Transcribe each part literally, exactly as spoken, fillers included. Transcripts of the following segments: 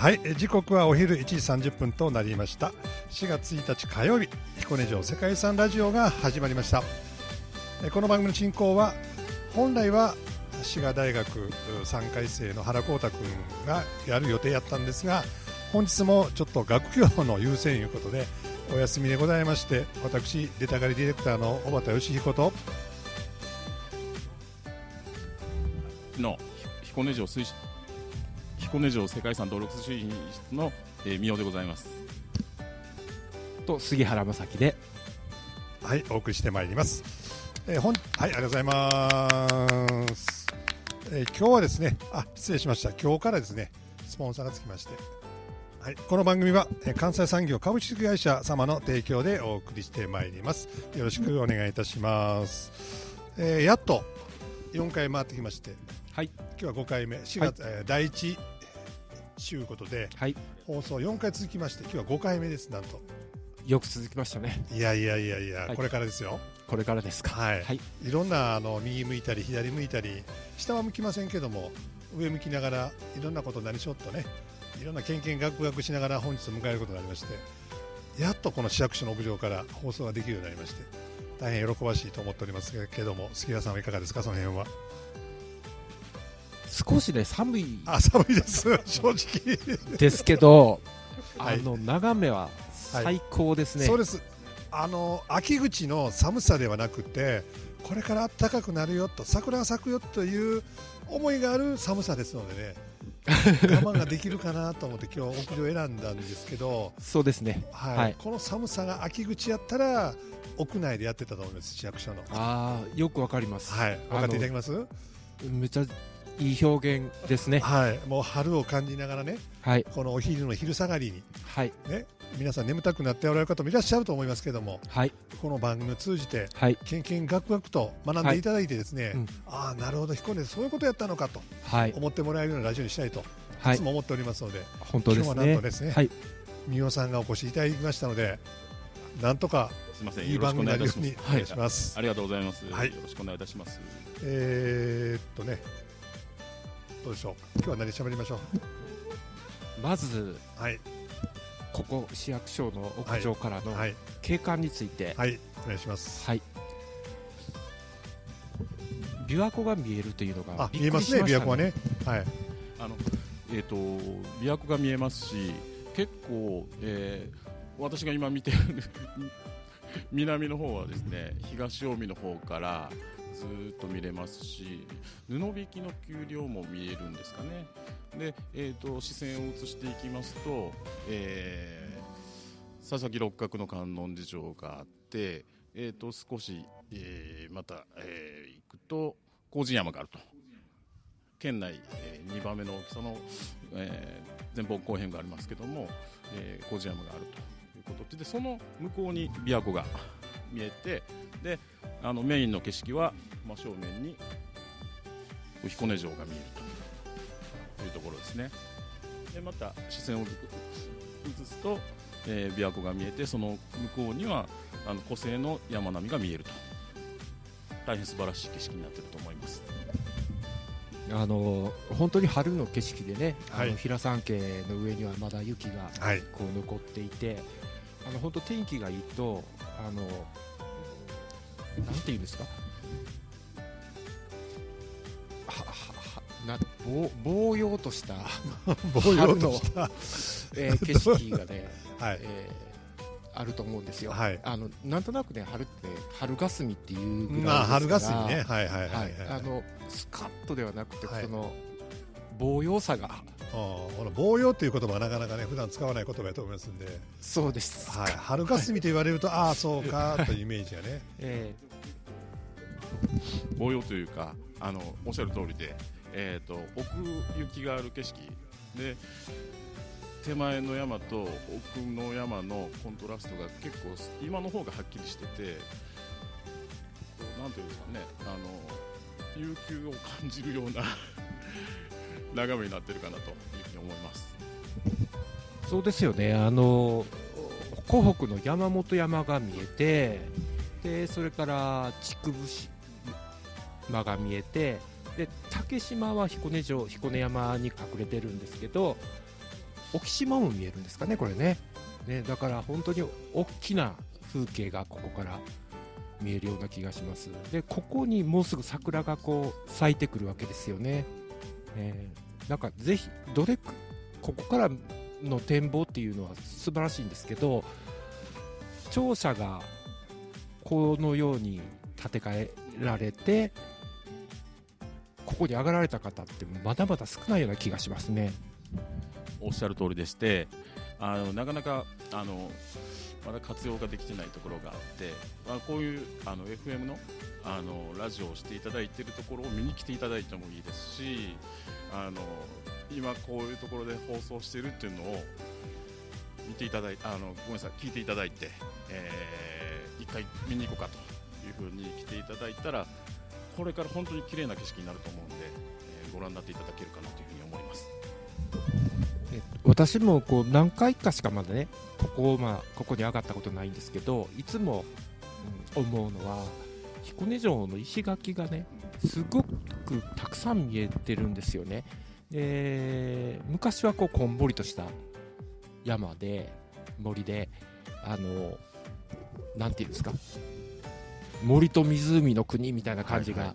はい、時刻はお昼いちじさんじゅっぷんとなりました。しがつついたち火曜日、彦根城世界遺産ラジオが始まりました。この番組の進行は本来は滋賀大学さんかい生の原光太君がやる予定やったんですが、本日もちょっと学業の優先ということでお休みでございまして、私出たがりディレクターの小畑義彦との彦根城推進彦根城世界遺産登録推進室の、えー、三尾でございますと杉原正樹で、 はい、お送りしてまいります。えー、ほんはい、ありがとうございます。えー、今日はですね、あ、失礼しました。今日からですね、スポンサーがつきまして、はい、この番組は、えー、関西産業株式会社様の提供でお送りしてまいります。よろしくお願いいたします。えー、やっとよんかい回ってきまして、はい、今日はごかいめ、しがつ、はい、えー、だいいちということで、はい、放送よんかい続きまして、今日はごかいめです。なんとよく続きましたね。 いやいやいやいや、はい、これからですよ。 これからですか。 はい、はい、いろんなあの右向いたり左向いたり、下は向きませんけども上向きながらいろんなことになりしょっとね、いろんなけんけんがくがくしながら本日を迎えることになりまして、やっとこの市役所の屋上から放送ができるようになりまして、大変喜ばしいと思っておりますけども、杉谷さんはいかがですか、その辺は。 少しね、寒い。 あ、寒いです正直ですけど、 はい、 あの眺めは最高ですね。 はい、そうです。あの秋口の寒さではなくて、これから暖かくなるよと、桜が咲くよという思いがある寒さですのでね我慢ができるかなと思って今日屋上選んだんですけど、 そうですね、 はいはい、 この寒さが秋口やったら屋内でやってたと思います、市役所の。 あー、よくわかります。 はい、分かっていただけます？ めっちゃいい表現ですね。 はい、もう春を感じながらね、はい、このお昼の昼下がりに、はいね、皆さん眠たくなっておられる方もいらっしゃると思いますけども、はい、この番組を通じて、はい、けんけんがくがくと学んでいただいてですね、はい、うん、ああなるほど、彦根でそういうことやったのかと、はい、思ってもらえるようなラジオにしたいと、はい、いつも思っておりますので、 本当ですね、 今日はなんとですね、はい、三尾さんがお越しいただきましたので、なんとかすいません、 いい番組になるようにお願いします。 ありがとうございます、はい、よろしくお願いいたします。 えー、っとねどうでしょう、今日は何喋りましょう。 まず、 はい、 ここ市役所の屋上からの景観について、 はいはい、お願いします。はい、 琵琶湖が見えるというのがびっくりしましたね。 見えますね、琵琶湖はね、はい、 あのえー、と琵琶湖が見えますし、結構、えー、私が今見てる南の方はですね、東近江の方からずーっと見れますし、布引きの丘陵も見えるんですかね。で、えー、と視線を移していきますと、えー、佐々木六角の観音寺城があって、えー、と少し、えー、また、えー、行くと荒神山があると、県内、えー、にばんめの大きさの、えー、前方後編がありますけども、えー、荒神山があるということで、その向こうに琵琶湖が見えて、であのメインの景色は真正面に彦根城が見えるというところですね。でまた視線を移すと、えー、琵琶湖が見えて、その向こうにはあの湖西の山並みが見えると、大変素晴らしい景色になっていると思います。 あの本当に春の景色でね、はい、あの平山家の上にはまだ雪がこう残っていて、はい、あの本当天気がいいと、あのなんていうんですか、はははなぼぼうようとした春の、えー、景色がね、はいえー、あると思うんですよ、はい、あのなんとなくね、春って春霞っていうぐらいですから、まあ、春霞ね、はいはいはい、はい、あのスカッとではなくて、はい、このぼうようさが、 このぼうようという言葉はなかなかね普段使わない言葉だと思いますんで、 そうです、 はい、春霞と言われるとああそうかというイメージがね、えー、ぼうようというか、あのおっしゃる通りで、えー、と奥行きがある景色で、手前の山と奥の山のコントラストが結構今の方がはっきりしてて、なんていうんですかね、あの悠久を感じるような眺めになってるかなというふうに思います。 そうですよね、あの湖北の山本山が見えて、でそれから竹生島が見えて、で竹島は彦根城彦根山に隠れてるんですけど、 沖島も見えるんですかねこれね。ね、だから本当に大きな風景がここから見えるような気がします。でここにもうすぐ桜がこう咲いてくるわけですよね。えー、なんかぜひどれここからの展望っていうのは素晴らしいんですけど、庁舎がこのように建て替えられてここに上がられた方ってまだまだ少ないような気がしますね。 おっしゃる通りでして、あのなかなかあのまだ活用ができてないところがあって、まあ、こういうあの エフエム の, あのラジオをしていただいているところを見に来ていただいてもいいですし、あの今こういうところで放送しているっていうのを見ていただいて、あのごめんなさい聞いていただいて、えー、一回見に行こうかというふうに来ていただいたら、これから本当に綺麗な景色になると思うんで、えー、ご覧になっていただけるかなというふうに思います。 え私もこう何回かしかまだねここ、まあ、ここに上がったことないんですけど、いつも、うん、思うのは彦根城の石垣がねすごくたくさん見えてるんですよね。で昔はこうこんぼりとした山で森で、あのなんていうんですか、森と湖の国みたいな感じが、はいはい、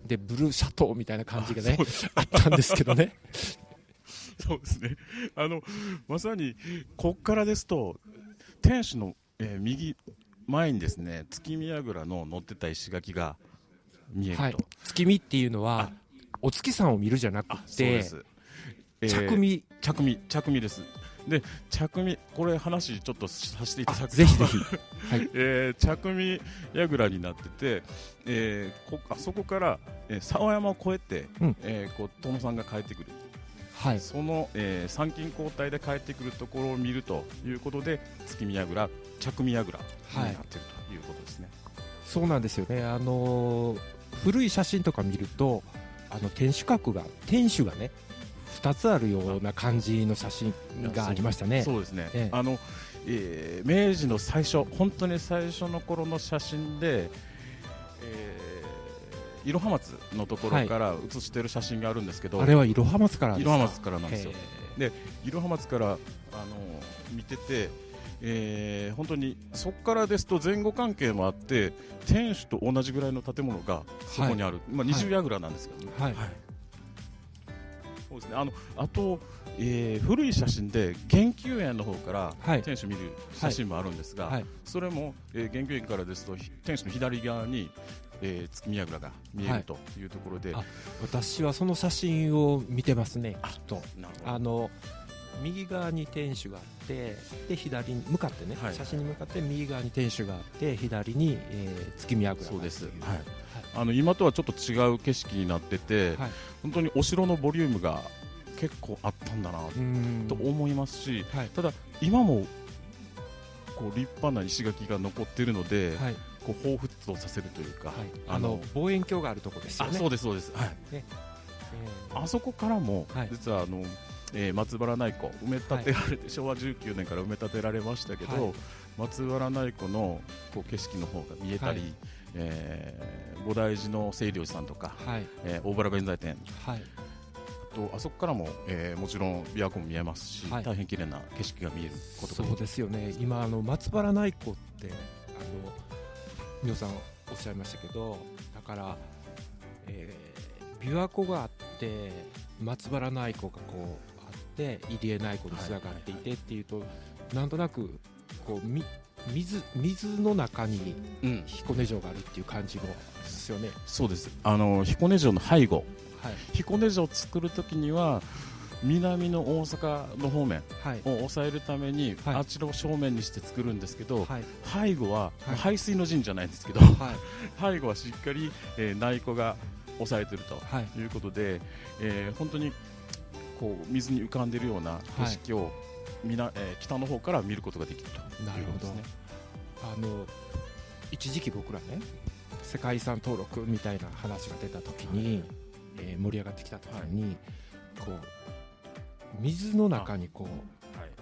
でブルーシャトーみたいな感じがね あ, あったんですけどねそうですね、あのまさにここからですと天守の、えー、右前にですね月見櫓の乗ってた石垣が見えると、はい、 月見っていうのはお月さんを見るじゃなくて、えー、着見着見着見です。で着見これ話ちょっとさせていただくとぜひぜひ、 はいえー、着見櫓になってて、えー、こあそこから、えー、沢山を越えて、うんえー、こう殿さんが帰ってくる、はい、その、えー、参勤交代で帰ってくるところを見るということで月見櫓着見櫓になっているということですね、はい、 そうなんですよね。あのー、古い写真とか見るとあの天守閣が天守がねふたつあるような感じの写真がありましたね。 そうですね、ええあのえー、明治の最初本当に最初の頃の写真で、えー、いろは松のところから写している写真があるんですけど、 はい、あれはいろは松からですか。 いろは松からなんですよ。でいろは松からあの見てて、えー、本当にそこからですと前後関係もあって天守と同じぐらいの建物がそこにある、はいまあ、二重櫓なんですけどね、はいはいそうですね、あのあと、えー、古い写真で玄宮園の方から天守見る写真もあるんですが、はいはい、それも、えー、玄宮園からですと天守の左側に、えー、月見櫓が見えるというところで、はい、 私はその写真を見てますね。きっとあの右側に天守があってで左に向かってね、はい、写真に向かって右側に天守があって左に、えー、月見櫓がある。 そうです、はいあの今とはちょっと違う景色になってて、はい、本当にお城のボリュームが結構あったんだなと思いますし、はい、ただ今もこう立派な石垣が残っているので、はい、こう彷彿とさせるというか、はい、 あの望遠鏡があるところですよね。 あそうですそうです、はいねえー、あそこからも、はい、実はあの、えー、松原内湖埋め立てられて、はい、しょうわじゅうきゅうねんから埋め立てられましたけど、はい、松原内湖のこう景色の方が見えたり、はいえー、菩提寺の清涼寺さんとか、はいえー、大原弁財天、はい、あとあそこからも、えー、もちろん琵琶湖も見えますし、はい、大変綺麗な景色が見えることがそうですよね。今あの松原内湖ってあの皆さんおっしゃいましたけど、だから、えー、琵琶湖があって松原内湖がこうあって入江内湖につながっていてっていうと、はいはいはい、なんとなくこうみ水, 水の中に彦根城があるっていう感じもですよね、うん、 そうです。あの彦根城の背後、はい、彦根城を作るときには南の大阪の方面を抑えるために、はい、あちらを正面にして作るんですけど、はい、背後は、はい、排水の陣じゃないんですけど、はい、背後はしっかり、えー、内湖が抑えているということで、はいえー、本当にこう水に浮かんでいるような景色を、はいみなえー、北の方から見ることができるということですね。 あの一時期僕らね世界遺産登録みたいな話が出た時に、はいえー、盛り上がってきた時に、はい、こう水の中にこう、はい、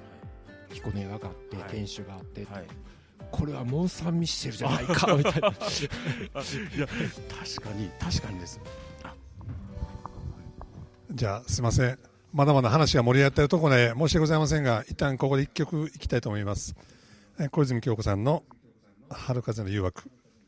彦根岩があって、はい、天守があって、はい、これはモン・サン・ミッシェルじゃないかみたいないや確かに確かにです。 じゃあすいませんまだまだ話が盛り上がっているところで申し訳ございませんが、一旦ここで一曲いきたいと思います。小泉京子さんの春風の誘惑。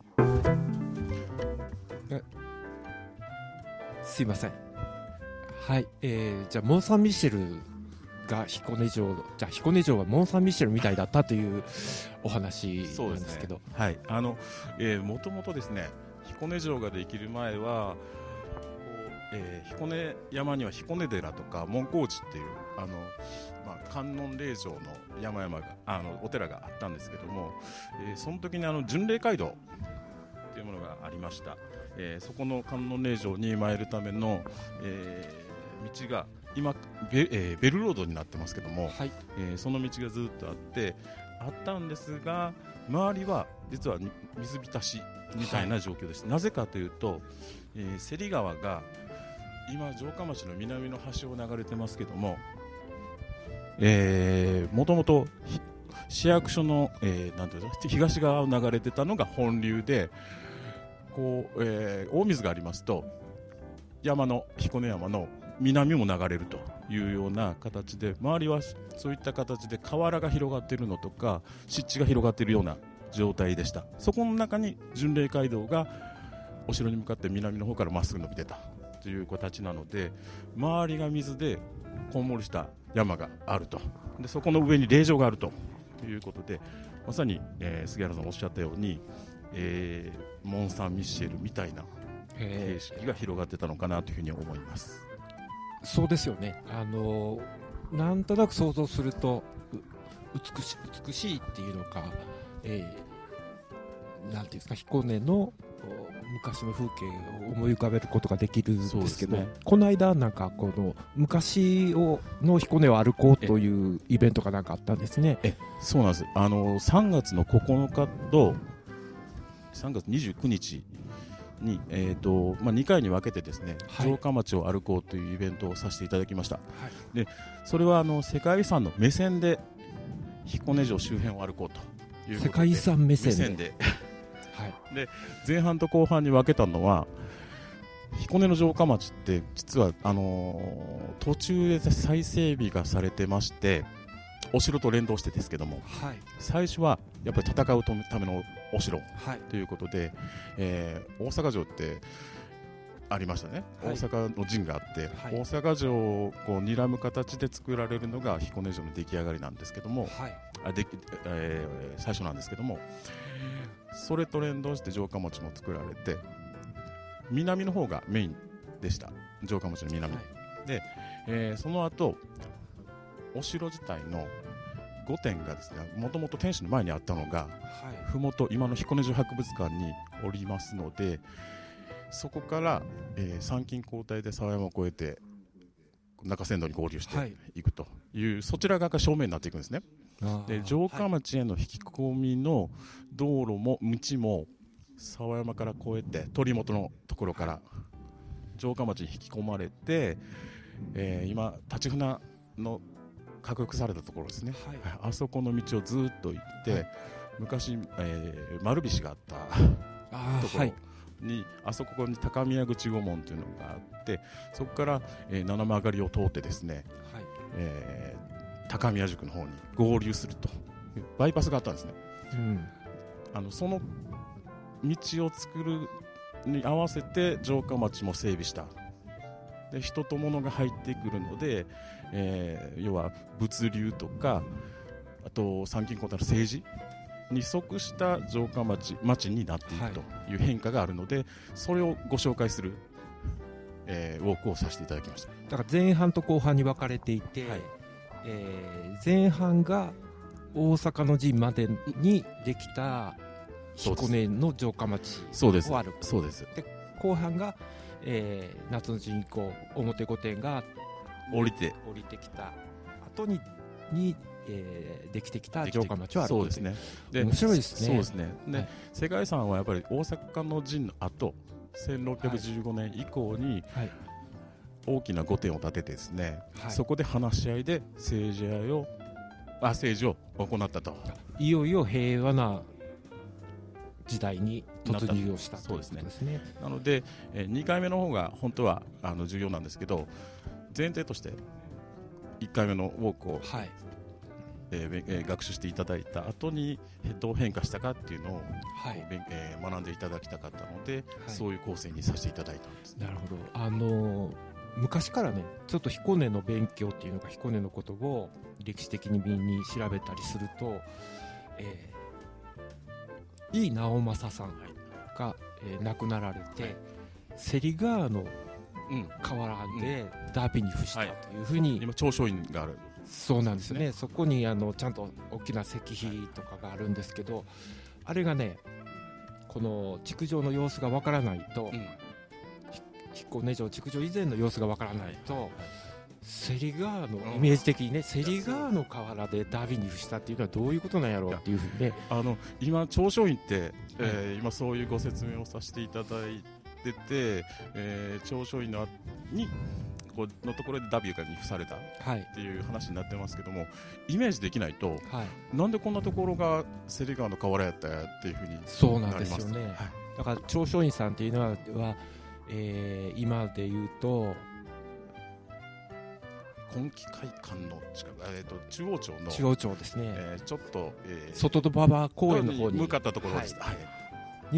すいません。はい、えー、じゃあモン・サン・ミシェルが彦根城、じゃあ彦根城がモン・サン・ミシェルみたいだったというお話なんですけど、 ね、はい、あの、えー、もともとですね、彦根城ができる前は、えー、彦根山には彦根寺とか門光寺っていうあの、まあ、観音霊場の山々があのお寺があったんですけども、えー、その時にあの巡礼街道というものがありました。えー、そこの観音霊場に参るための、えー、道が今 ベ,、えー、ベルロードになってますけども、はい、えー、その道がずっとあってあったんですが、周りは実は水浸しみたいな状況です。はい、なぜかというと、えー、芹川が今城下町の南の端を流れてますけども、えー、もともと市役所の、えー、なんていうの東側を流れてたのが本流で、こう、えー、大水がありますと山の彦根山の南も流れるというような形で、周りはそういった形で河原が広がっているのとか湿地が広がっているような状態でした。そこの中に巡礼街道がお城に向かって南の方からまっすぐ伸びてたという形なので、周りが水でこんもりした山があると。でそこの上に霊場があるということで、まさに、えー、杉原さんおっしゃったように、えー、モン・サン・ミッシェルみたいな形式が広がってたのかなというふうに思います。 そうですよね。あのなんとなく想像すると美しい、美しいっていうのか、えー、なんていうんですか、彦根の昔の風景を思い浮かべることができるんですけど、ね、この間なんかこの昔をの彦根を歩こうというイベントがなんかあったんですね。 えそうなんです。あのさんがつのここのかとさんがつにじゅうくにちに、えーとまあ、にかいに分けてですね、はい、城下町を歩こうというイベントをさせていただきました。はい、でそれはあの世界遺産の目線で彦根城周辺を歩こうということで、 世界遺産目線 で, 目線ではい、で前半と後半に分けたのは、彦根の城下町って実はあのー、途中で再整備がされてまして、お城と連動してですけども、はい、最初はやっぱり戦うためのお城ということで、はい、えー、大阪城ってありましたね。はい、大阪の陣があって、はい、大阪城をこう睨む形で作られるのが彦根城の出来上がりなんですけども、はい、あでえー、最初なんですけども、それと連動して城下町も作られて、南の方がメインでした。城下町の南、はい、で、えー、その後お城自体のごてんがですね、もともと天守の前にあったのが、はい、ふもと今の彦根城博物館におりますので、そこから、えー、参勤交代で沢山を越えて中山道に合流していくという、はい、そちら側が正面になっていくんですね。で城下町への引き込みの道路も道も沢山から越えて鳥本のところから城下町に引き込まれて、えー、今立ち船の獲得されたところですね、はい、あそこの道をずっと行って、はい、昔、えー、丸菱があったところに、はい、あそこに高宮口御門というのがあって、そこから、えー、七曲がりを通ってですね、はい、えー、高宮宿の方に合流するというバイパスがあったんですね。うん、あのその道を作るに合わせて城下町も整備した。で人と物が入ってくるので、えー、要は物流とか、あと参勤交代の政治に即した城下町町になっていくという変化があるので、はい、それをご紹介する、えー、ウォークをさせていただきました。 だから前半と後半に分かれていて、はい、えー、前半が大阪の陣までにできた彦根の城下町を歩く。 そうです。 で後半が、えー、夏の陣以降表御殿が降りて降りてきた後にに、えー、できてきた城下町を歩く。 そうですね。で面白いですね。 そうですね。で、はい、世界遺産はやっぱり大阪の陣の後せんろっぴゃくじゅうごねん以降に、はい、大きな御殿を建ててですね、はい、そこで話し合いで政治合いをあ政治を行ったと。 いよいよ平和な時代に突入をしたということですね。 なので、えー、にかいめの方が本当はあの重要なんですけど、前提としていっかいめのウォークを、 はいえーえー、学習していただいた後にどう変化したかっていうのを、はいえー、学んでいただきたかったので、はい、そういう構成にさせていただいたんです。 なるほど。あのー、昔からねちょっと彦根の勉強っていうのか彦根のことを歴史的にに調べたりすると、えー、井伊直政さんが、えー、亡くなられて、はい、芹川の河原でダビに付したというふうに、はい、 今長松院がある。 そうなんですね。そこにあのちゃんと大きな石碑とかがあるんですけど、あれがねこの築城の様子がわからないと、うん、彦根城築城以前の様子がわからないと、はいはい、芹川のイメージ的にね、芹川の河原でダビに付したっていうのはどういうことなんやろうっていうふうにね、 あの今長松院って、えー、今そういうご説明をさせていただいてて、えー、長松院のにこのところでダビューに付されたっていう話になってますけども、はい、イメージできないと、はい、なんでこんなところが芹川の河原やったやっていうふうになります。 そうなんですよね、はい、だから長松院さんっていうのは、はえー、今で言うと今期会館の近く、えー、と中央町の中央町ですね、 えー、ちょっと、えー、 外戸馬場公園の方に向かったところです、 はいはい、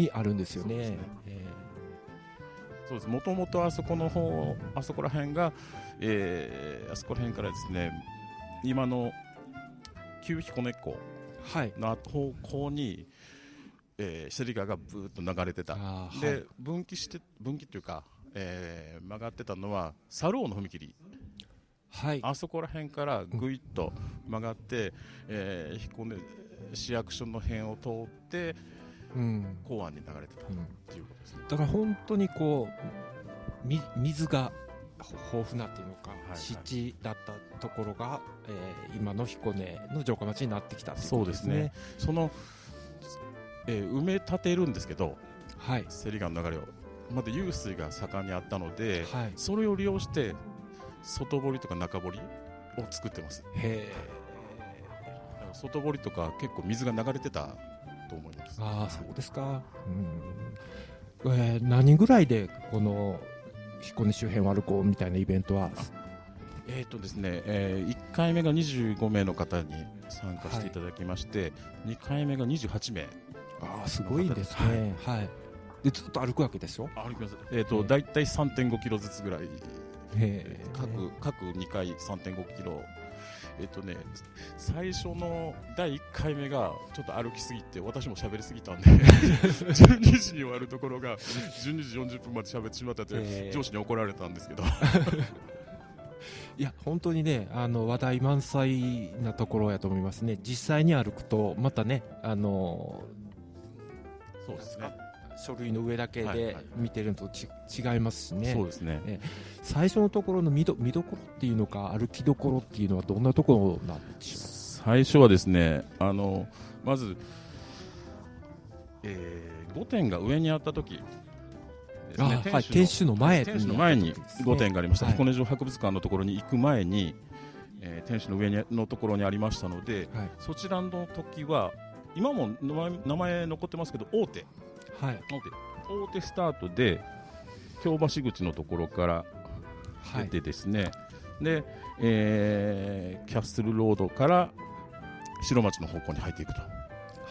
にあるんですよね。そうですね、えーそうです。もともとあそこの方、あそこら辺が、えー、あそこら辺からですね、今の旧彦根港の方向に、えー、芹川がブーッと流れてた。で、はい、分岐して分岐というか、えー、曲がってたのは猿王の踏切。はい、あそこら辺からぐいっと曲がって、うんえー、彦根市役所の辺を通って。うん、港湾に流れてたということですね、 うん、だから本当にこうみ水が豊富なっていうのか、はいはい、湿地だったところが、えー、今の彦根の城下町になってきたということですね。そうですね。 その、えー、埋め立てるんですけど、はい、芹川の流れをまだ湧水が盛んにあったので、はい、それを利用して外堀とか中堀を作ってます。へー。外堀とか結構水が流れてたと思います。 ああ、そうですか。うん、えー、何ぐらいでこの彦根周辺を歩こうみたいなイベントは？ えーとですねえー、いっかいめがにじゅうごめいの方に参加していただきまして、はい、にかいめがにじゅうはちめい。 ああ、すごいですね。はい、はい、でずっと歩くわけですよ。 歩きます。えーと、だいたい さんてんごキロずつぐらい、えー、各, 各にかい さんてんごキロ。えっとね、最初のだいいっかいめがちょっと歩きすぎて私も喋りすぎたんでじゅうにじに終わるところがじゅうにじよんじゅっぷんまで喋ってしまったって上司に怒られたんですけどいや本当にねあの話題満載なところやと思いますね。実際に歩くとまたねあのそうですね書類の上だけで見てるのとち、はいはい、違いますしね。 そうですね。 え最初のところの見ど、見どころっていうのか歩きどころっていうのはどんなところなんでしょう。 最初はですねあのまず、えー、御殿が上にあった時ですね。 あ、はい、天守の前天守の前に御殿がありました、はい、彦根城博物館のところに行く前に、えー、天守の上にのところにありましたので、はい、そちらの時は今も名前残ってますけど大手はい、大手スタートで京橋口のところから出てですね、はい、で、えー、キャッスルロードから白町の方向に入っていくと、はい、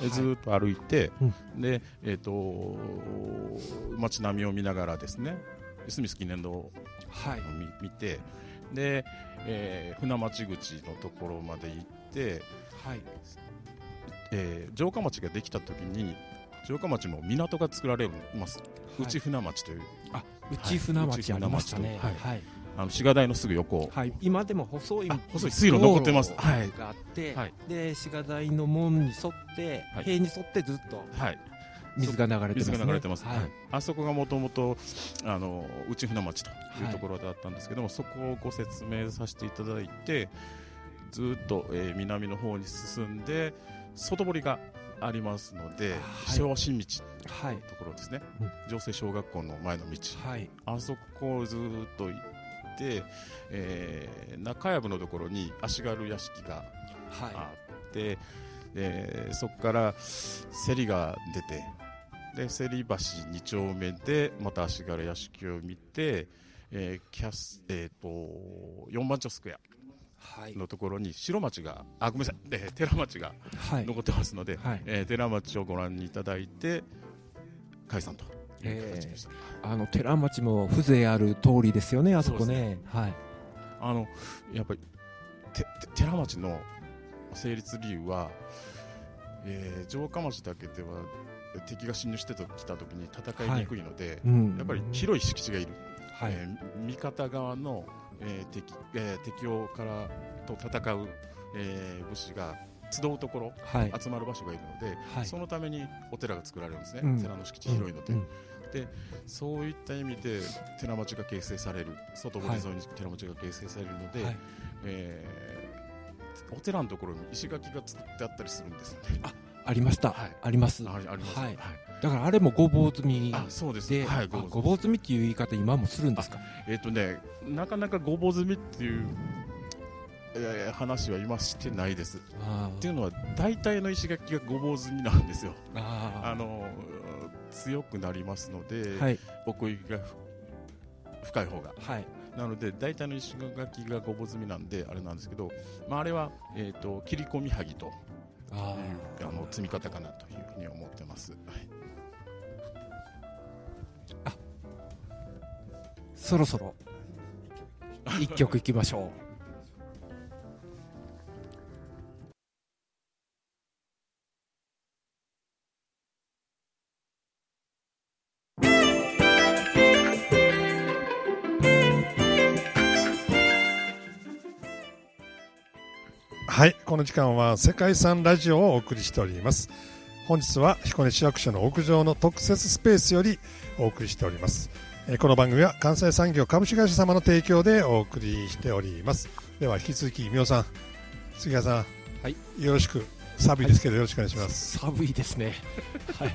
ずっと歩いて、うん、で、えーと、街並みを見ながらですねスミス記念堂を 見,、はい、見てで、えー、船町口のところまで行って、はいえー、城下町ができた時に城下町も港が作られます、はい、内船町というあ内船町ありましたね、 はいはい、あの滋賀台のすぐ横、 はい、今でも細い細い水路残ってますがあって、はい、で滋賀台の門に沿って、はい、塀に沿ってずっと、はい、水が流れてますね。水が流れてます、はい、 あそこがもともと内船町というところだったんですけども、はい、そこをご説明させていただいてずっと、えー、南の方に進んで外堀がありますので、はい、昭和新道というところですね、はい、城西小学校の前の道、はい、あそこをずっと行って、えー、中藪のところに足軽屋敷があって、はい、えー、そこから競りが出てで競り橋に丁目でまた足軽屋敷を見て、えーキャスえー、とよんばん町スクエアのところに白町が、あ、ごめんなさい、えー、寺町が残ってますので、はい、えー、寺町をご覧いただいて解散という形でした。 あの寺町も風情ある通りですよね、あそこね。はい、 あのやっぱりてて寺町の成立理由は、えー、城下町だけでは敵が侵入してきたときに戦いにくいので、はい、うん、やっぱり広い敷地がいる、はい、えー、味方側の、えー 敵えー、敵をからと戦う、えー、武士が集うところ、はい、集まる場所がいるので、はい、そのためにお寺が作られるんですね、うん、寺の敷地広いので、うんうん、でそういった意味で寺町が形成される、外堀沿いに寺町が形成されるので、はい、えー、お寺のところに石垣が作ってあったりするんですよね。 あ、ありました、はい、あります、 あります、 はい、だからあれもごぼう積みで、 あ、そうです、はい、 ごぼう積みっていう言い方今もするんですか。 えっとね、なかなかごぼう積みっていう、えー、話は今してないです。っていうのは大体の石垣がごぼう積みなんですよ。ああの強くなりますので、はい、奥行きが深い方が、はい、なので大体の石垣がごぼう積みなんであれなんですけど、まあ、あれは、えーと、切り込みはぎとああの積み方かなというふうに思ってます、はい、 あ、そろそろ一曲いきましょう。 はい、この時間は世界遺産ラジオをお送りしております。本日は彦根市役所の屋上の特設スペースよりお送りしております。えこの番組は関西産業株式会社様の提供でお送りしております。では引き続きみおさん、杉谷さん、はい、よろしく、寒いですけどよろしくお願いします。 はい、寒いですねはい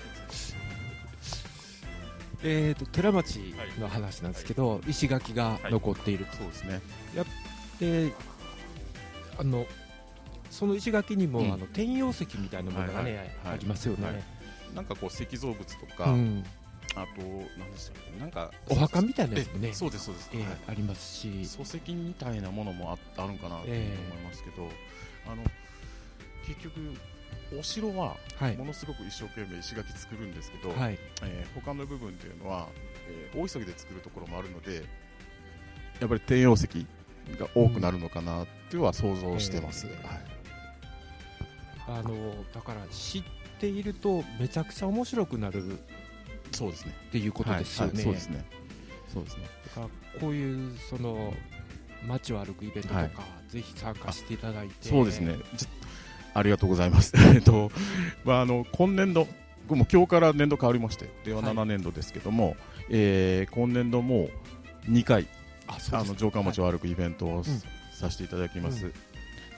えーと寺町の話なんですけど、はい、石垣が残っている、はい、 そうですね。 やってあのその石垣にも、うん、あの転用石みたいなものが、ね、はいはいはい、ありますよね、はい、 なんかこう石造物とか、うん、あと何でしたっけ、なんかお墓みたいなやつもね、 そうですそうです、 えーはい、 ありますし、 礎石みたいなものも あ, あるんかなと思いますけど、えー、あの結局お城はものすごく一生懸命石垣作るんですけど、はい、えー、他の部分というのは、えー、大急ぎで作るところもあるので、やっぱり転用石が多くなるのかなっては想像してます、うん、えーはい、 あのだから知っているとめちゃくちゃ面白くなる、 そうですねっていうことですよね、はいはい、 そうですね、そうですね。 だからこういうその街を歩くイベントとか、はい、ぜひ参加していただいて。 そうですね、ありがとうございますえっと、まあ、あの今年度もう今日から年度変わりまして令和ななねんどですけども、はい、えー、今年度もにかいああの城下町を歩くイベントを、はい、させていただきます、うん、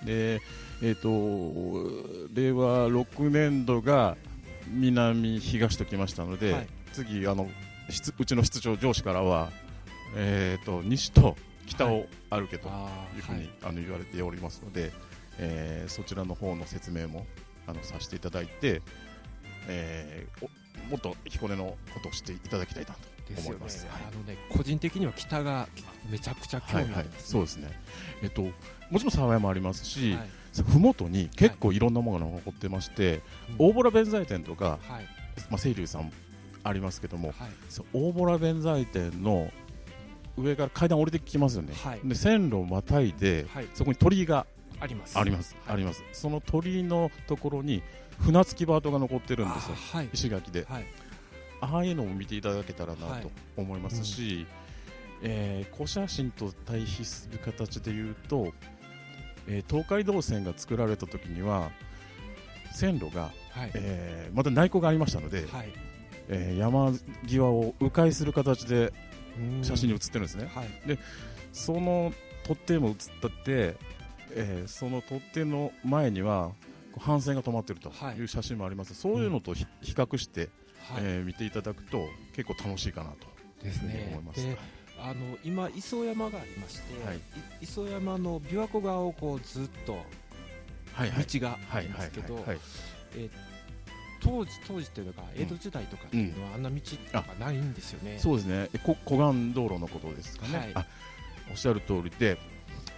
で、えー、と令和ろくねんどが南東ときましたので、はい、次あのうちの室長上司からは、えー、と西と北を歩けというふうに、はい、あの言われておりますので、えー、そちらの方の説明もあのさせていただいて、えー、もっと彦根のことを知っていただきたいなと思います。 ですよね、あのね、個人的には北がめちゃくちゃ興味あります、ね、はいはい、そうですね、 えっと、もちろん沢山ありますし、はい、ふもとに結構いろんなものが残ってまして、はい、大洞弁財天とか、はい、まあ、清流さんありますけども、はい、大洞弁財天の上から階段降りてきますよね、はい、で線路をまたいで、はい、そこに鳥居がありますあります、はい、あります。その鳥居のところに船着き場跡が残ってるんですよ、はい、石垣で、はい、ああいうのを見ていただけたらなと思いますし、はい、うん、えー、古写真と対比する形でいうと、えー、東海道線が作られた時には線路が、はい、えー、また内湖がありましたので、はい、えー、山際を迂回する形で写真に写ってるんですね、はい、でその取っ手も写ったって、えー、その取っ手の前には帆船が止まっているという写真もあります、はい、そういうのと比較して、はい、えー、見ていただくと結構楽しいかなとですね、思います。で、 あの今磯山がありまして、はい、磯山の琵琶湖側をこうずっと道がありますけど、当時当時っていうのが江戸時代とかっていうのは、うん、あんな道とかないんですよね。 そうですね、こ湖岸道路のことですかね、はい、あおっしゃる通りで、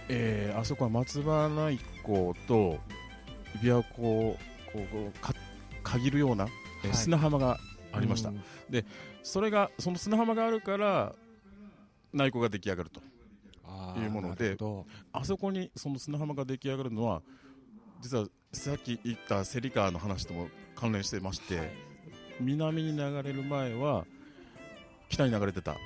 えー、あそこは松原内湖と琵琶湖をこうか限るような、えーはい、砂浜がありました。でそれがその砂浜があるから内湖が出来上がるというもので、 あ, あそこにその砂浜が出来上がるのは実はさっき言った芹川の話とも関連してまして、はい、南に流れる前は北に流れてた、はい、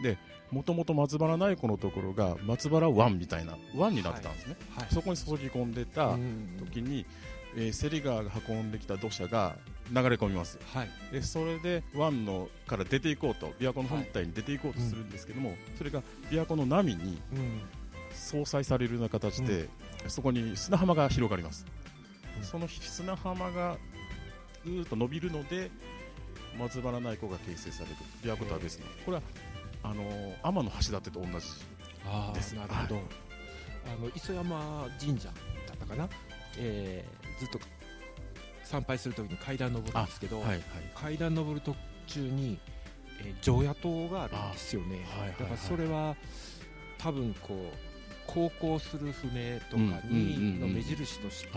でもともと松原内湖のところが松原湾みたいな湾になってたんですね、はいはい、そこに注ぎ込んでた時に、えー、芹川が運んできた土砂が流れ込みます、はい、でそれで湾のから出ていこうと琵琶湖の本体に出ていこうとするんですけども、はい、それが琵琶湖の波に相殺されるような形で、うん、そこに砂浜が広がります、うん、その砂浜がずーっと伸びるので松原内湖が形成される。琵琶湖とは別のこれはあのー、天の橋立と同じです。 なるほど、はい、あの磯山神社だったかな、えー、ずっと参拝するときに階段登るんですけど、はいはい、階段登る途中に、えー、常夜灯があるんですよね、はいはいはい、だからそれは多分こう航行する船とかにの目印として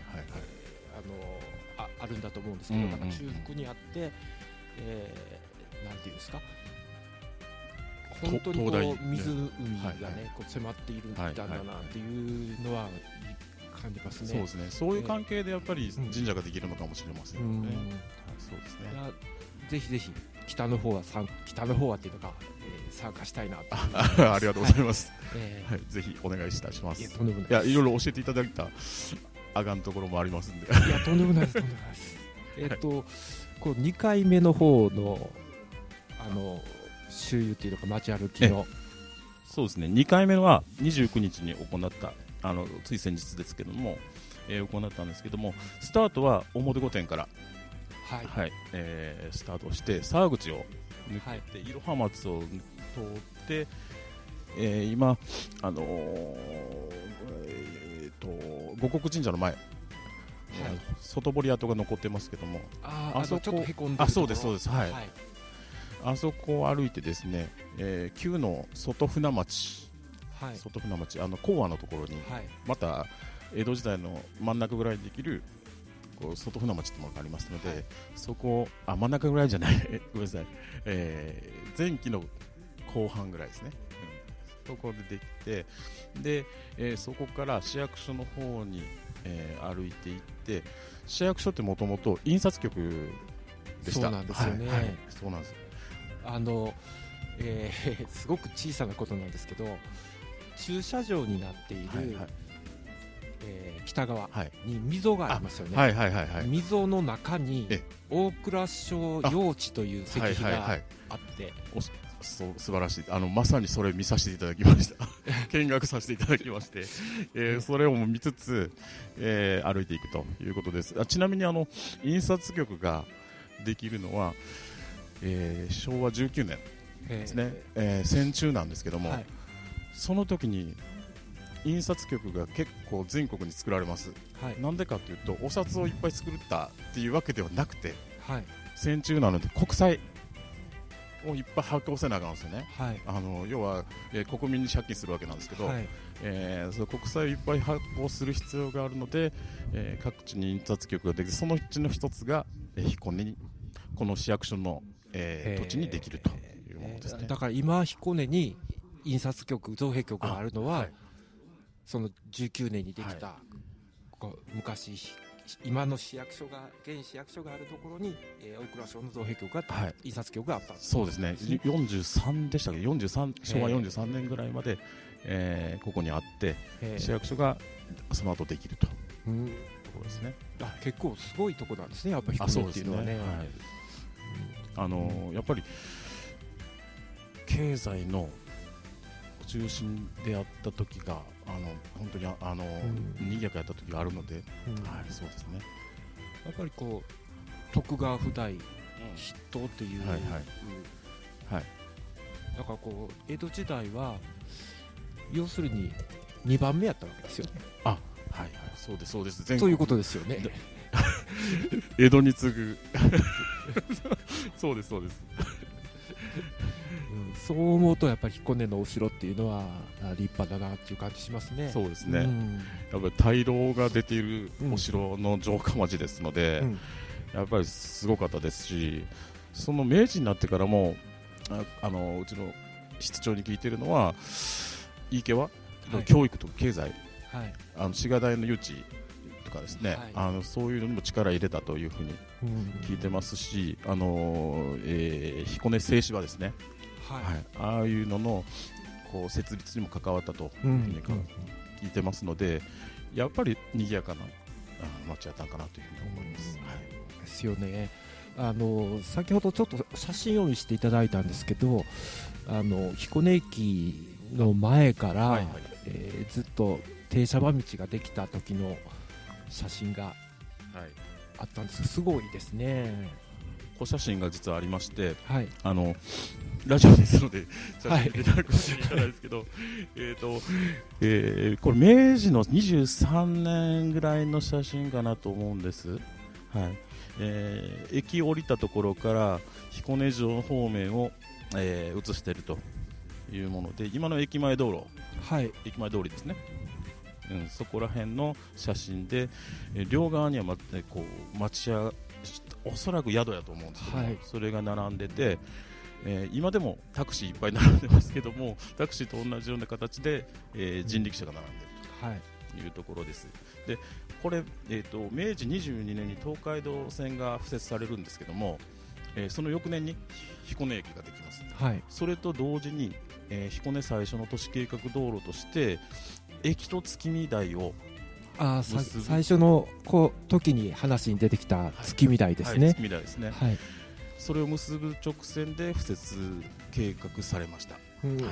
あるんだと思うんですけど、だから中腹にあって、えー、なんていうんですか、本当にこう湖がねこう迫っているんだなっていうのは感じますね。 そうですね。そういう関係でやっぱり神社ができるのかもしれませんよね。うん、そうですね。 ぜひぜひ北の方は北の方はっていうのか、えー、参加したいなと。 ありがとうございます。はいえーはい、ぜひお願いいたします。いやとんでもない。いやいろいろ教えていただいたあがんところもありますんで。 いやとんでもないです。とんでもないです。えっと、はい、こうにかいめの方のあの周遊っていうのか街歩きの。 そうですね。にかいめはにじゅうくにちに行ったあのつい先日ですけども、えー、行ったんですけども、スタートは表御殿から。はいはいえー、スタートして沢口を抜けて、はい、いろは松を通って、えー、今、あのーえー、と五穀神社の前、はい、外堀跡が残ってますけども、 ああそこちょっとへこんでるところ、 あそうですそうです、はいはい、あそこを歩いてですね、えー、旧の外船町、はい、外船町あの講和のところに、はい、また江戸時代の真ん中ぐらいにできるこう外船町ってものがありますので、はい、そこあ真ん中ぐらいじゃないごめんなさい、えー、前期の後半ぐらいですね、うん、そこでできてで、えー、そこから市役所の方に、えー、歩いていって市役所ってもともと印刷局でした。 そうなんですよね、はいはい、 そうなんですあの、えー、すごく小さなことなんですけど駐車場になっている、はいはいえー、北側に溝がありますよね、はいはいはいはい、溝の中に大蔵省用地という石碑があって、 そう素晴らしいあのまさにそれ見させていただきました見学させていただきまして、えー、それを見つつ、えー、歩いていくということです。あちなみにあの印刷局ができるのは、えー、しょうわじゅうきゅうねんですね、えー、戦中なんですけども、はい、その時に印刷局が結構全国に作られます、はい、なんでかというとお札をいっぱい作ったっていうわけではなくて、はい、戦中なので国債をいっぱい発行せなあかんですよね、はい、あの要は、えー、国民に借金するわけなんですけど、はいえー、その国債をいっぱい発行する必要があるので、えー、各地に印刷局ができてそのうちの一つが、えー、彦根にこの市役所の、えー、土地にできるというものですね。 だから今彦根に印刷局造幣局があるのは、はい、そのじゅうきゅうねんにできた、はい、こう昔今の市役所が現市役所があるところに、えー、大蔵省の造幣局が、はい、印刷局があったんです。 そうですねよんじゅうさんでしたけどよんじゅうさんしょうわよんじゅうさんねんぐらいまで、えー、ここにあって市役所がその後できるというところですね。 あ結構すごいところなんですねやっぱり彦根っていうのはね。 あのーうん、やっぱり経済の中心であった時があの本当にあの、うん、賑やかやった時があるので、うんはい、そうですね。 やっぱりこう徳川不代筆頭という、うんはいはいはい、だからこう江戸時代は要するににばんめやったわけですよね。 あはいはいそうですそうですということですよね。 江戸に次ぐそうですそうです。 うん、そう思うとやっぱり彦根のお城っていうのは立派だなっていう感じしますね。 そうですね、 うん、 やっぱり大老が出ているお城の城下町ですので、うん、やっぱりすごかったですし、その明治になってからも あ, あのうちの室長に聞いているのは、飯家は、はい、教育とか経済、はい、あの滋賀大の誘致とかですね、はい、あのそういうのにも力入れたというふうに聞いてますし、うん、あのえー、彦根製紙場ですね、はいはい、ああいうののこう設立にも関わったというふうに聞いてますので、やっぱり賑やかな街やったんかなというふうに思います、はい、 ですよね。あの先ほどちょっと写真を見せていただいたんですけど、あの彦根駅の前から、はいはい、えー、ずっと停車場道ができた時の写真があったんですが、すごいですね。 お写真が実はありまして、 はい、 あのラジオですので写真入れたらかもしれないですけど、はい、えーとえー、これ明治のにじゅうさんねんぐらいの写真かなと思うんです、はい、えー、駅降りたところから彦根城方面を、えー、映しているというもので、今の駅前道路、はい、駅前通りですね、うん、そこら辺の写真で、えー、両側には、ま、こう町屋、おそらく宿やと思うんですけど、はい、それが並んでて、えー、今でもタクシーいっぱい並んでますけども、タクシーと同じような形で、えー、人力車が並んでいるというところです。でこれ、えーと、明治にじゅうにねんに東海道線が敷設されるんですけども、えー、その翌年に彦根駅ができます、はい、それと同時に、えー、彦根最初の都市計画道路として駅と月見台をあ最初のこう時に話に出てきた月見台ですね、はいはい、 月見台ですね、はい、それを結ぶ直線で敷設計画されました、 うん、はい、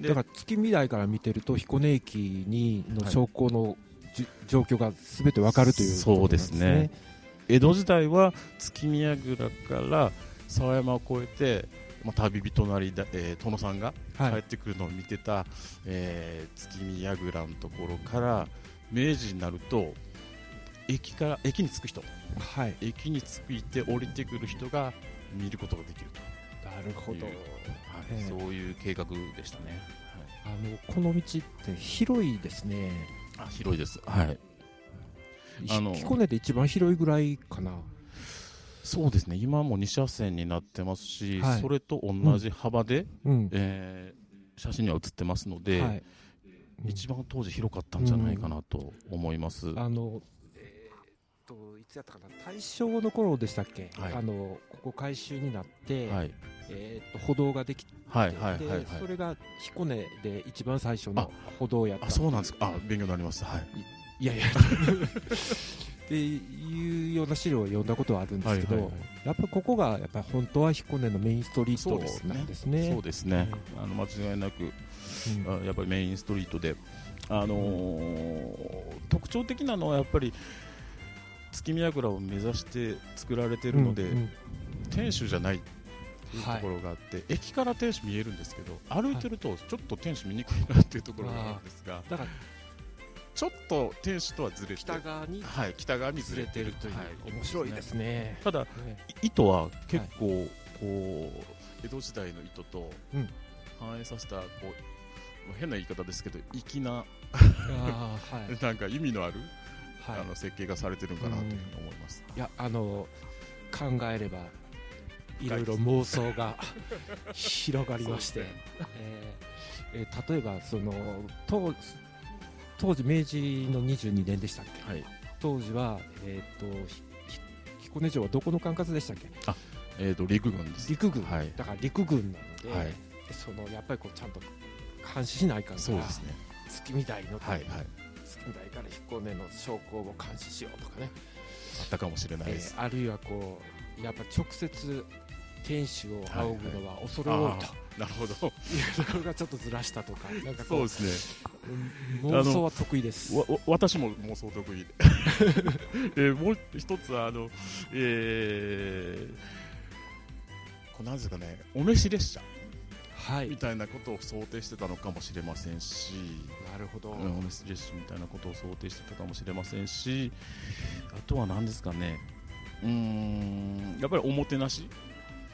だから月見台から見てると彦根駅にの昇降の、はい、状況がすべてわかるということなんですね。そうですね。 江戸時代は月見櫓から沢山を越えて、まあ、旅人なりだ、えー、殿さんが帰ってくるのを見てた、はい、えー、月見櫓のところから明治になると駅から駅に着く人、はい、駅に着いて降りてくる人が見ることができると。 なるほど、はい、 えー、そういう計画でしたね、 はい、あのこの道って広いですね。 あ、広いです、はい、 あの彦根で一番広いぐらいかな。 そうですね、今もに車線になってますし、はい、それと同じ幅で、うん、えー、写真には写ってますので、はい、一番当時広かったんじゃないかなと思います、うん、 あの、えー、といつやったかな、大正の頃でしたっけ、はい、あのここ改修になって、はい、えー、と歩道ができて、はいはいはいはい、それが彦根で一番最初の歩道やった。 あ、そうなんですか。あ、勉強になります、はい、 いやいやっていうような資料を読んだことはあるんですけど、はいはいはい、やっぱりここがやっぱり本当は彦根のメインストリートなんですね。 そうですね、うん、あの間違いなく、うん、やっぱりメインストリートで、あのーうん、特徴的なのはやっぱり月見櫓を目指して作られているので、うんうん、天守じゃないというところがあって、はい、駅から天守見えるんですけど、歩いてるとちょっと天守見にくいなっていうところがあるんですが、はい、だからちょっと天守とはずれて、 北側に、 はい、北側にずれてるという、はい、 面白いですね。 ただ、ね、糸は結構、はい、こう江戸時代の糸と反映させた、こう変な言い方ですけど粋なあ、はい、なんか意味のある、はい、あの設計がされてるかなというふうに思います。 いや、あの考えればいろいろ妄想が広がりまして、えーえー、例えばその当当時明治のにじゅうにねんでしたっけ、はい、当時は、えー、と彦根城はどこの管轄でしたっけ。 あ、えー、と陸軍です。 陸軍、はい、だから陸軍なので、はい、そのやっぱりこうちゃんと監視しないかんから、そうですね、月見台の、はいはい、月見台から彦根の将校を監視しようとかね、 あったかもしれないです、 えー、あるいはこうやっぱ直接天守を仰ぐのは恐れ多いと、はいはい、 なるほど、 いうところがちょっとずらしたとか、なんかこう、そうですね、 妄想は得意です。 わ私も妄想得意で、えー、もう一つはあの、えー、これなんですかね、お召し列車、はい、みたいなことを想定してたのかもしれませんし、 なるほど、 お召し列車みたいなことを想定してたかもしれませんし、あとは何ですかね、うーん、やっぱりおもてなし、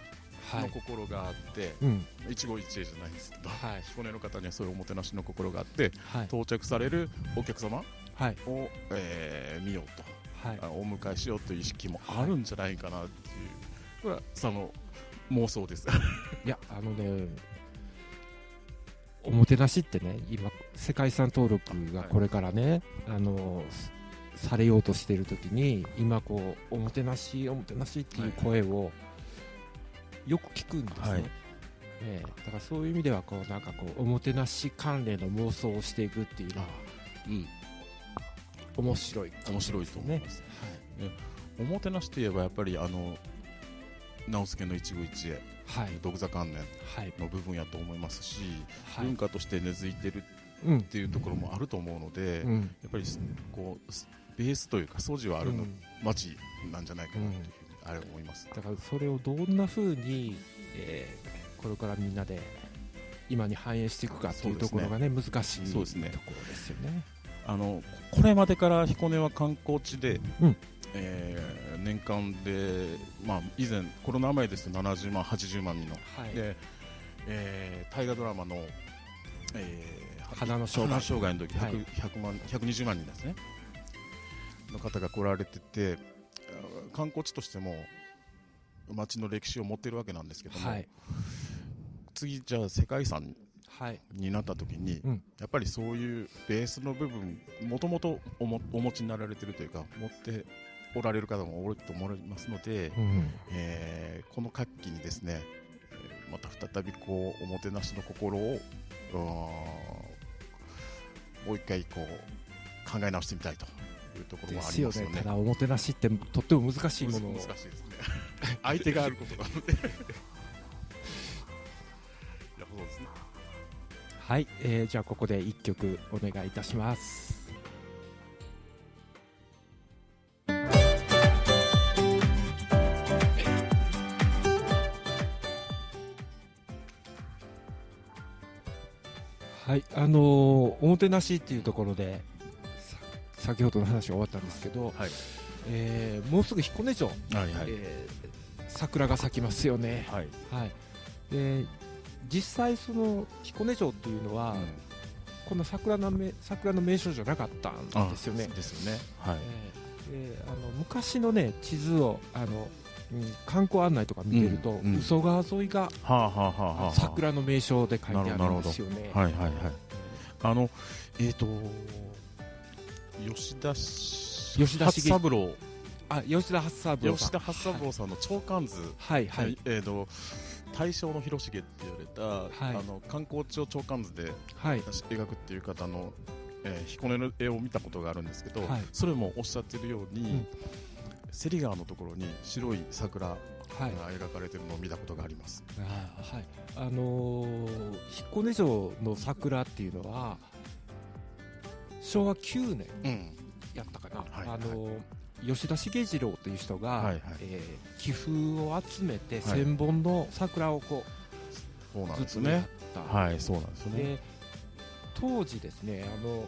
の心があって、一期一会じゃないんですけど、はい、彦根の方にはそういうおもてなしの心があって、はい、到着されるお客様を、はい、えー、見ようと、はい、お迎えしようという意識もあるんじゃないかなっていう、これはその妄想ですいや、あのね、おもてなしってね、今世界遺産登録がこれからね、はい、あのされようとしているときに、今こうおもてなしおもてなしっていう声をよく聞くんですね、はい、えー、だからそういう意味ではこうなんかこうおもてなし関連の妄想をしていくっていうのは、うん、面白い、 面白いと思います、はい、ね、おもてなしといえばやっぱりあの直輔の一期一会、はい、独座観念の部分やと思いますし、はい、文化として根付いてるっていうところもあると思うので、うん、やっぱりこうベースというか素地はあるの、うん、町なんじゃないかなというふうにあれ思います。 だからそれをどんなふうに、えー、これからみんなで今に反映していくかというところがね、難しいところですよね。 あのこれまでから彦根は観光地で、うん、えー、年間で、まあ、以前コロナ前ですとななじゅうまんはちじゅうまんにんの、はい、で、えー、大河ドラマの、えー、 花の生涯の時 ひゃく、はい、ひゃくまんひゃくにじゅうまんにんですねの方が来られてて、観光地としても町の歴史を持っているわけなんですけども、はい、次じゃあ世界遺産になった時に、うん、やっぱりそういうベースの部分もともとお持ちになられているというか持っておられる方も多いと思いますので、うん、えー、この活気にですね、また再びこうおもてなしの心をもう一回こう考え直してみたいというところもありますよね。 ですよね。ただおもてなしってとっても難しいものを難しいですね相手があることなのでいや、そうですね。 はい、えー、じゃあここでいっきょくお願いいたします。はい、あのー、おもてなしっていうところで先ほどの話が終わったんですけど、はい、えー、もうすぐ彦根城、はいはい、えー、桜が咲きますよね、はいはい、で実際その彦根城っていうのは、うん、この桜の名、桜の名所じゃなかったんですよね。 ですよね、はい、 えー、であの昔の、ね、地図をあの、うん、観光案内とか見てると、うんうん、嘘川沿いが、はあはあはあ、桜の名所で書いてあるんですよね。 はいはいはい、あのえーと吉田吉田八三郎あ吉田八三郎吉田八三郎さんの長官図、はいはい、えーと大正の広重って言われた、はい、あの観光地を長官図で、はい、描くっていう方の、えー、彦根の絵を見たことがあるんですけど、はい、それもおっしゃってるように、うん、芹川のところに白い桜が描かれてるのを見たことがあります。 あ、はい、あのー、彦根城の桜っていうのはしょうわきゅうねんやったかな、うん、あのーはい吉田茂次郎という人が、はいはい、えー、寄付を集めてせんぼんの桜をこう、はい、そうなんですね。 はい、そうなんですね。で当時ですね、あの、え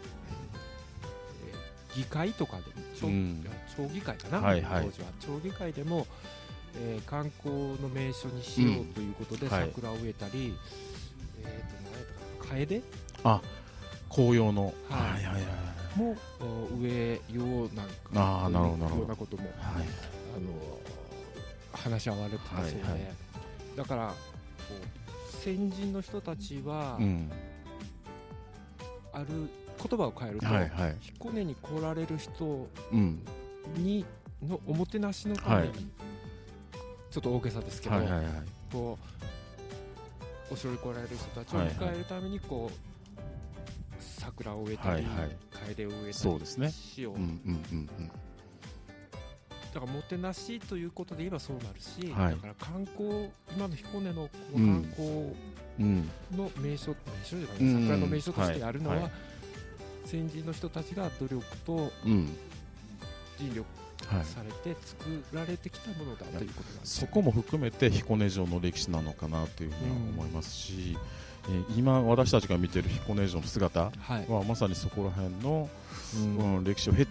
ー、議会とかで町、うん、町議会かな、はいはい、当時は町議会でも、えー、観光の名所にしようということで桜を植えたり、うん、えー、と何やったかな、楓？ あ、紅葉の、 はいはいはいも植えようなんかあなるほどようなことも、はい、あの話し合われてますよね、はいはい、だからこう先人の人たちは、うん、ある言葉を変えると、はいはい、彦根に来られる人に、うん、のおもてなしのために、はい、ちょっと大げさですけど、はいはいはい、こうお城に来られる人たちを迎えるためにこう、はいはい桜を植えたり、はいはい、楓を植えたりそうですね、 しよう、うんうんうんうん、だからもてなしということで言えばそうなるし、はい、だから観光今の彦根のこの観光の名所、うん、名所じゃない、うん、桜の名所としてあるのは、はいはい、先人の人たちが努力と尽力されて作られてきたものだということなんです、 ね、そこも含めて彦根城の歴史なのかなというふうに思いますし、うん、えー、今私たちが見ている彦根城の姿は、はい、まさにそこら辺の、うんうん、歴史を経て、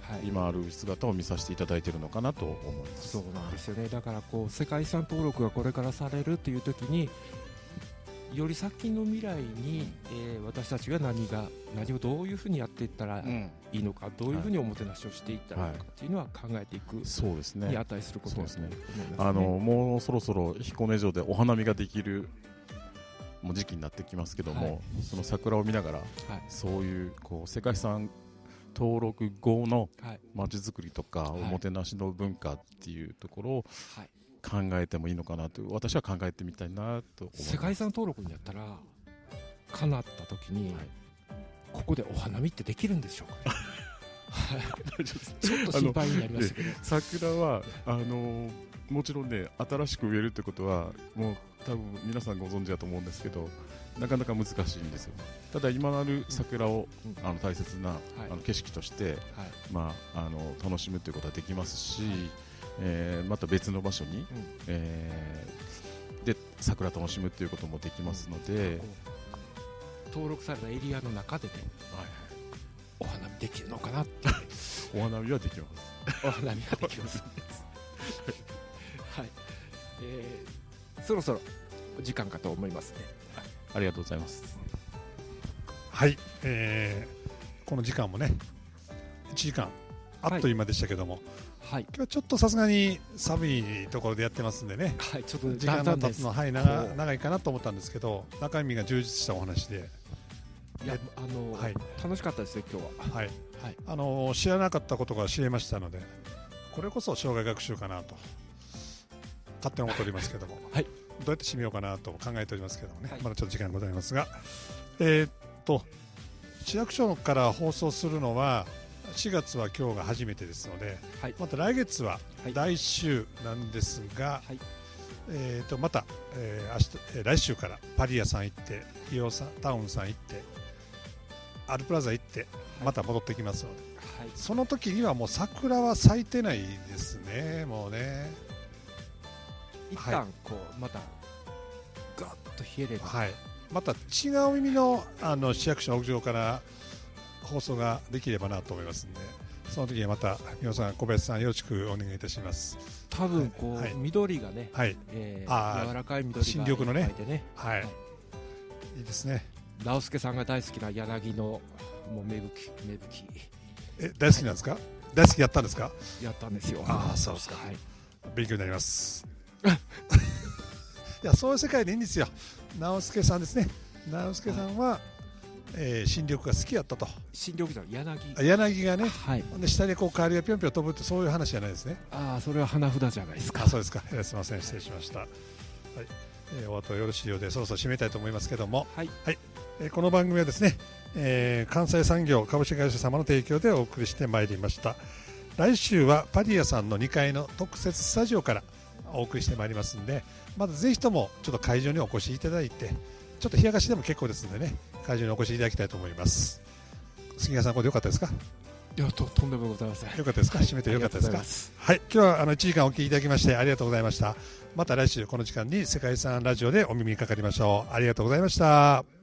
今ある姿を見させていただいているのかなと思います。 そうなんですよね。だからこう世界遺産登録がこれからされるという時により先の未来に、えー、私たちが何が何をどういうふうにやっていったらいいのか、うん、どういうふうにおもてなしをしていったらいいのかっていうのは考えていく、 そうですね、 に値することだと思いますね。 あのもうそろそろ彦根城でお花見ができるもう時期になってきますけども、はい、その桜を見ながら、はい、そういうこう世界遺産登録後のまちづくりとか、はい、おもてなしの文化っていうところを、はい、考えてもいいのかなと私は考えてみたいなと思います。 世界遺産登録にやったら叶った時に、はい、ここでお花見ってできるんでしょうか、ね、ちょっと心配になりましたけど桜はあのもちろんね新しく植えるってことはもう多分皆さんご存知だと思うんですけどなかなか難しいんですよ。ただ今ある桜を、うん、あの大切な、はい、あの景色として、はい、まあ、あの楽しむということはできますし、はい、えー、また別の場所に、うん、えー、で桜楽しむということもできますので、うん、 登録されたエリアの中で、ね、はい、お花見できるのかなってお花見はできますお花見はできますはい、えー、そろそろ時間かと思いますね。 ありがとうございます。 はい、えー、この時間もねいちじかんあっという間でしたけども、はい、今日はちょっとさすがに寒いところでやってますんでね、はい、ちょっと時間が経つのは、はい、長, 長いかなと思ったんですけど中身が充実したお話で、 いや、あのーはい、楽しかったですね今日は。はい、 はい、あのー、知らなかったことが知れましたのでこれこそ生涯学習かなと勝手に思っておりますけども、はい、どうやって締めようかなと考えておりますけどもね、はい、まだちょっと時間ございますが、えー、っと市役所から放送するのはしがつは今日が初めてですので、はい、また来月は来週なんですが、はい、えー、っとまた、えー明日えー、来週からパリ屋さん行ってイオさんタウンさん行ってアルプラザ行ってまた戻ってきますので、はい、その時にはもう桜は咲いてないですね。もうね一旦こう、はい、またガッと冷えれば、 はい、また違う意味 の, あの市役所の屋上から放送ができればなと思いますのでその時はまた皆さん小林さんよろしくお願いいたします。 多分こう、はい、緑がね、はい、えー、柔らかい緑が新緑のね、 ね、 はい、はい、いいですね。 直輔さんが大好きな柳のもう芽吹き芽吹きえ大好きなんですか、はい、大好きやったんですか。 やったんですよ。 ああそうですか、はい、勉強になりますいやそういう世界でいいんですよ。直輔さんですね。直輔さんは、はい、えー、新緑が好きやったと。 新緑じゃ柳柳がね、はい、で下でこうカエルがぴょんぴょん飛ぶってそういう話じゃないですね。 ああそれは花札じゃないですか。 あそうですか、すみません失礼しました、はい、えー、お後よろしいようでそろそろ締めたいと思いますけども、はい、はい、えー、この番組はですね、えー、関西産業株式会社様の提供でお送りしてまいりました。来週はパリ屋さんのにかいの特設スタジオからお送りしてまいりますのでまずぜひともちょっと会場にお越しいただいてちょっと冷やかしでも結構ですのでね会場にお越しいただきたいと思います。杉谷さんこれでよかったですか。 いや と, とんでもございません。 よかったですか、はい、締めてよかったですか。はい、今日はあのいちじかんお聞きいただきましてありがとうございました。また来週この時間に世界遺産ラジオでお耳にかかりましょう。ありがとうございました。